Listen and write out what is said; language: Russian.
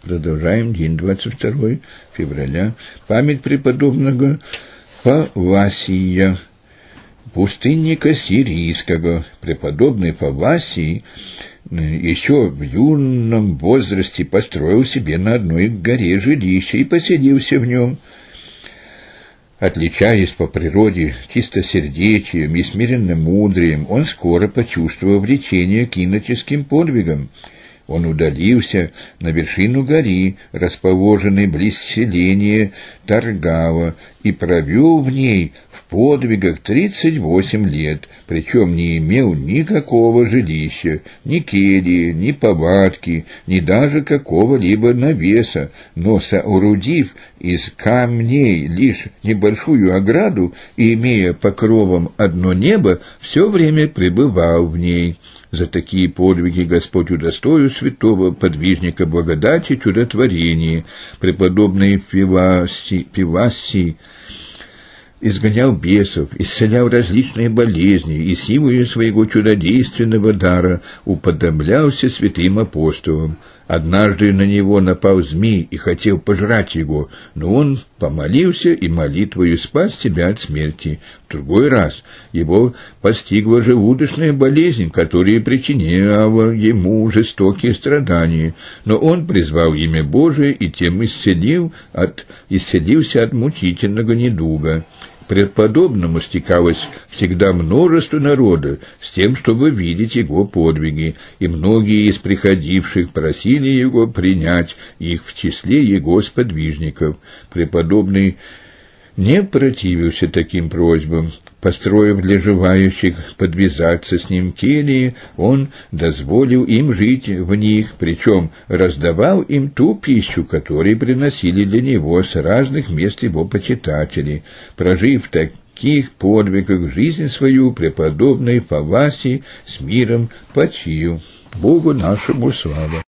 Продолжаем. День 22 февраля. Память преподобного Павасия, пустынника сирийского. Преподобный Павасий еще в юном возрасте построил себе на одной горе жилище и поселился в нем. Отличаясь по природе чистосердечием и смиренным мудрием, он скоро почувствовал влечение к иноческим подвигам. Он удалился на вершину горы, расположенной близ селения Таргава, и провел в ней в подвигах 38 лет, причем не имел никакого жилища, ни кельи, ни палатки, ни даже какого-либо навеса, но, соорудив из камней лишь небольшую ограду и имея покровом одно небо, все время пребывал в ней. За такие подвиги Господь удостоил святого подвижника благодати чудотворения. Преподобный Павасий изгонял бесов, исцелял различные болезни и силою своего чудодейственного дара уподоблялся святым апостолам. Однажды на него напал змей и хотел пожрать его, но он помолился и молитвою спас себя от смерти. В другой раз его постигла желудочная болезнь, которая причиняла ему жестокие страдания, но он призвал имя Божие и тем исцелился от мучительного недуга. Преподобному стекалось всегда множество народа с тем, чтобы видеть его подвиги, и многие из приходивших просили его принять их в числе его сподвижников. Преподобный не противился таким просьбам. Построив для желающих подвязаться с ним келии, он дозволил им жить в них, причем раздавал им ту пищу, которую приносили для него с разных мест его почитатели. Прожив в таких подвигах жизнь свою, преподобный Павасий с миром почил. Богу нашему слава!